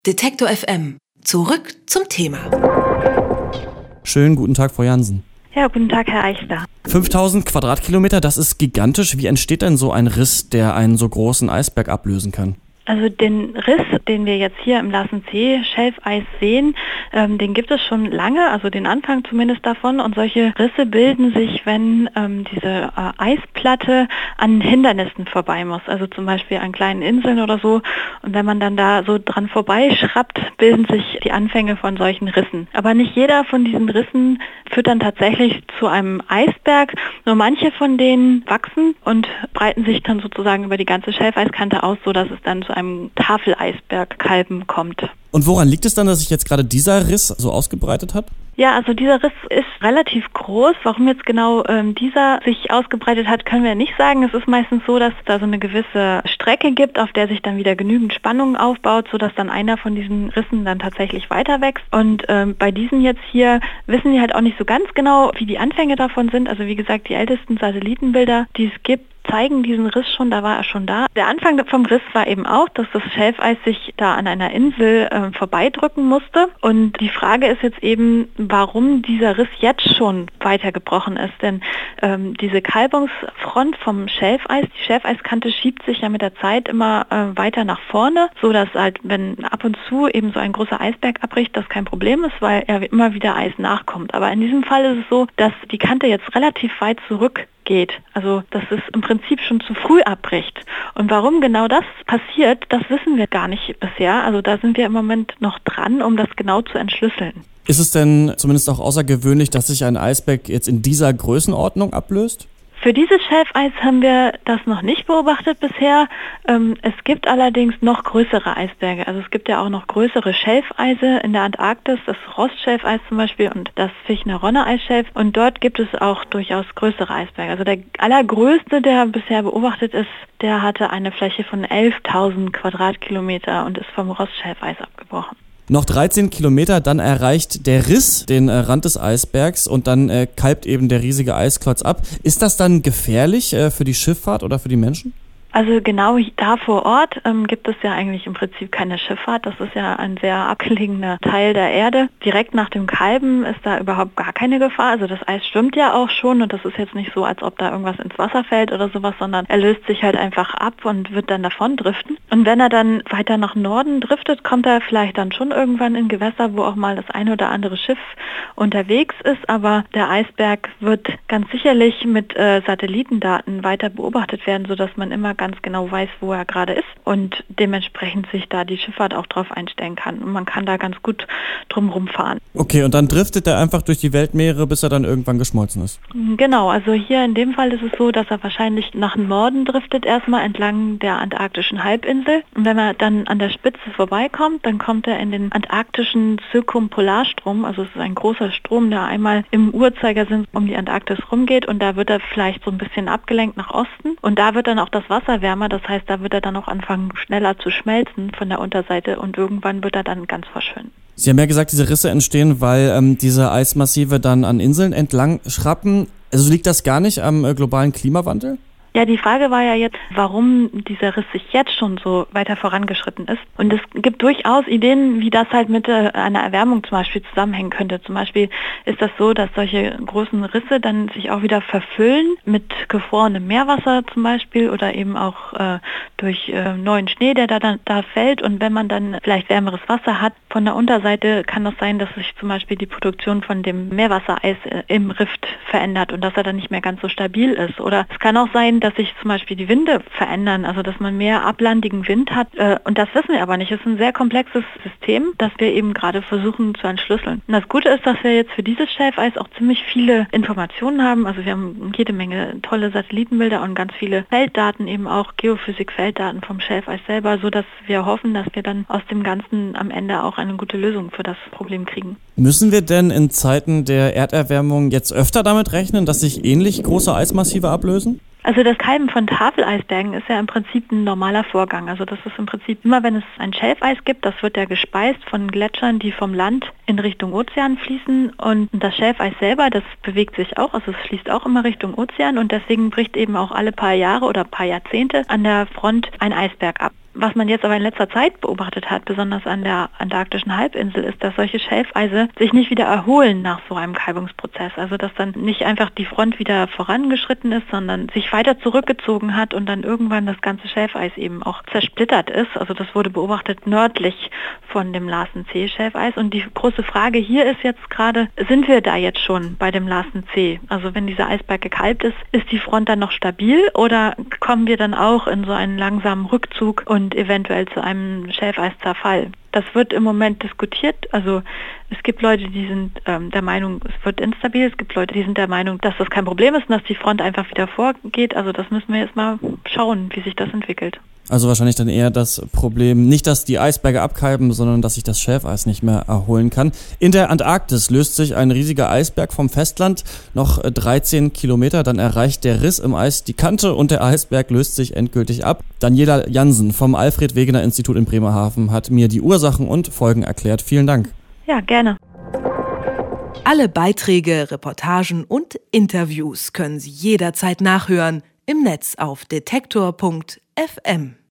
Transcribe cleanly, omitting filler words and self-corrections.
Detektor FM. Zurück zum Thema. Schönen guten Tag, Frau Jansen. Ja, guten Tag, Herr Eichler. 5000 Quadratkilometer, das ist gigantisch. Wie entsteht denn so ein Riss, der einen so großen Eisberg ablösen kann? Also den Riss, den wir jetzt hier im Lassensee Schelfeis sehen, den gibt es schon lange, also den Anfang zumindest davon. Und solche Risse bilden sich, wenn diese Eisplatte an Hindernissen vorbei muss, also zum Beispiel an kleinen Inseln oder so. Und wenn man dann da so dran vorbeischraubt, bilden sich die Anfänge von solchen Rissen. Aber nicht jeder von diesen Rissen führt dann tatsächlich zu einem Eisberg. Nur manche von denen wachsen und breiten sich dann sozusagen über die ganze Schelfeiskante aus, sodass es dann zu einem Tafeleisbergkalben kommt. Und woran liegt es dann, dass sich jetzt gerade dieser Riss so ausgebreitet hat? Ja, also dieser Riss ist relativ groß. Warum jetzt genau dieser sich ausgebreitet hat, können wir nicht sagen. Es ist meistens so, dass es da so eine gewisse Strecke gibt, auf der sich dann wieder genügend Spannung aufbaut, sodass dann einer von diesen Rissen dann tatsächlich weiter wächst. Und bei diesen jetzt hier wissen wir halt auch nicht so ganz genau, wie die Anfänge davon sind. Also wie gesagt, die ältesten Satellitenbilder, die es gibt, zeigen diesen Riss schon, da war er schon da. Der Anfang vom Riss war eben auch, dass das Schelfeis sich da an einer Insel vorbeidrücken musste. Und die Frage ist jetzt eben, warum dieser Riss jetzt schon weitergebrochen ist. Denn diese Kalbungsfront vom Schelfeis, die Schelfeiskante schiebt sich ja mit der Zeit immer weiter nach vorne, so dass halt, wenn ab und zu eben so ein großer Eisberg abbricht, das kein Problem ist, weil ja immer wieder Eis nachkommt. Aber in diesem Fall ist es so, dass die Kante jetzt relativ weit zurückgeht. Also dass es im Prinzip schon zu früh abbricht. Und warum genau das passiert, das wissen wir gar nicht bisher. Also da sind wir im Moment noch dran, um das genau zu entschlüsseln. Ist es denn zumindest auch außergewöhnlich, dass sich ein Eisberg jetzt in dieser Größenordnung ablöst? Für dieses Schelfeis haben wir das noch nicht beobachtet bisher. Es gibt allerdings noch größere Eisberge. Also es gibt ja auch noch größere Schelfeise in der Antarktis, das Ross-Schelfeis zum Beispiel und das Fichner-Ronne-Eisschelf. Und dort gibt es auch durchaus größere Eisberge. Also der allergrößte, der bisher beobachtet ist, der hatte eine Fläche von 11.000 Quadratkilometer und ist vom Ross-Schelfeis abgebrochen. Noch 13 Kilometer, dann erreicht der Riss den Rand des Eisbergs und dann kalbt eben der riesige Eisklotz ab. Ist das dann gefährlich für die Schifffahrt oder für die Menschen? Also genau da vor Ort gibt es ja eigentlich im Prinzip keine Schifffahrt. Das ist ja ein sehr abgelegener Teil der Erde. Direkt nach dem Kalben ist da überhaupt gar keine Gefahr. Also das Eis schwimmt ja auch schon und das ist jetzt nicht so, als ob da irgendwas ins Wasser fällt oder sowas, sondern er löst sich halt einfach ab und wird dann davon driften. Und wenn er dann weiter nach Norden driftet, kommt er vielleicht dann schon irgendwann in Gewässer, wo auch mal das eine oder andere Schiff unterwegs ist. Aber der Eisberg wird ganz sicherlich mit Satellitendaten weiter beobachtet werden, sodass man immer ganz genau weiß, wo er gerade ist und dementsprechend sich da die Schifffahrt auch drauf einstellen kann. Und man kann da ganz gut drumherum fahren. Okay, und dann driftet er einfach durch die Weltmeere, bis er dann irgendwann geschmolzen ist? Genau, also hier in dem Fall ist es so, dass er wahrscheinlich nach Norden driftet, erstmal entlang der antarktischen Halbinsel. Und wenn er dann an der Spitze vorbeikommt, dann kommt er in den antarktischen Zirkumpolarstrom. Also es ist ein großer Strom, der einmal im Uhrzeigersinn um die Antarktis rumgeht und da wird er vielleicht so ein bisschen abgelenkt nach Osten. Und da wird dann auch das Wasser wärmer, das heißt, da wird er dann auch anfangen, schneller zu schmelzen von der Unterseite und irgendwann wird er dann ganz verschwinden. Sie haben ja gesagt, diese Risse entstehen, weil diese Eismassive dann an Inseln entlang schrappen. Also liegt das gar nicht am globalen Klimawandel? Ja, die Frage war ja jetzt, warum dieser Riss sich jetzt schon so weiter vorangeschritten ist. Und es gibt durchaus Ideen, wie das halt mit einer Erwärmung zum Beispiel zusammenhängen könnte. Zum Beispiel ist das so, dass solche großen Risse dann sich auch wieder verfüllen mit gefrorenem Meerwasser zum Beispiel oder eben auch durch neuen Schnee, der da fällt. Und wenn man dann vielleicht wärmeres Wasser hat von der Unterseite, kann das sein, dass sich zum Beispiel die Produktion von dem Meerwassereis im Rift verändert und dass er dann nicht mehr ganz so stabil ist. Oder es kann auch sein, dass sich zum Beispiel die Winde verändern, also dass man mehr ablandigen Wind hat. Und das wissen wir aber nicht. Es ist ein sehr komplexes System, das wir eben gerade versuchen zu entschlüsseln. Und das Gute ist, dass wir jetzt für dieses Schelfeis auch ziemlich viele Informationen haben. Also wir haben jede Menge tolle Satellitenbilder und ganz viele Felddaten, eben auch Geophysik-Felddaten vom Schelfeis selber, sodass wir hoffen, dass wir dann aus dem Ganzen am Ende auch eine gute Lösung für das Problem kriegen. Müssen wir denn in Zeiten der Erderwärmung jetzt öfter damit rechnen, dass sich ähnlich große Eismassive ablösen? Also das Kalben von Tafeleisbergen ist ja im Prinzip ein normaler Vorgang. Also das ist im Prinzip immer, wenn es ein Schelfeis gibt, das wird ja gespeist von Gletschern, die vom Land in Richtung Ozean fließen. Und das Schelfeis selber, das bewegt sich auch, also es fließt auch immer Richtung Ozean und deswegen bricht eben auch alle paar Jahre oder paar Jahrzehnte an der Front ein Eisberg ab. Was man jetzt aber in letzter Zeit beobachtet hat, besonders an der antarktischen Halbinsel, ist, dass solche Schelfeise sich nicht wieder erholen nach so einem Kalbungsprozess. Also dass dann nicht einfach die Front wieder vorangeschritten ist, sondern sich weiter zurückgezogen hat und dann irgendwann das ganze Schelfeis eben auch zersplittert ist. Also das wurde beobachtet nördlich von dem Larsen C Schelfeis. Und die große Frage hier ist jetzt gerade, sind wir da jetzt schon bei dem Larsen C? Also wenn dieser Eisberg gekalbt ist die Front dann noch stabil oder kommen wir dann auch in so einen langsamen Rückzug und eventuell zu einem Schelfeiszerfall? Das wird im Moment diskutiert. Also es gibt Leute, die sind der Meinung, es wird instabil. Es gibt Leute, die sind der Meinung, dass das kein Problem ist und dass die Front einfach wieder vorgeht. Also das müssen wir jetzt mal schauen, wie sich das entwickelt. Also wahrscheinlich dann eher das Problem, nicht, dass die Eisberge abkalben, sondern dass sich das Schelfeis nicht mehr erholen kann. In der Antarktis löst sich ein riesiger Eisberg vom Festland, noch 13 Kilometer, dann erreicht der Riss im Eis die Kante und der Eisberg löst sich endgültig ab. Daniela Jansen vom Alfred-Wegener-Institut in Bremerhaven hat mir die Ursachen und Folgen erklärt. Vielen Dank. Ja, gerne. Alle Beiträge, Reportagen und Interviews können Sie jederzeit nachhören im Netz auf detektor.fm.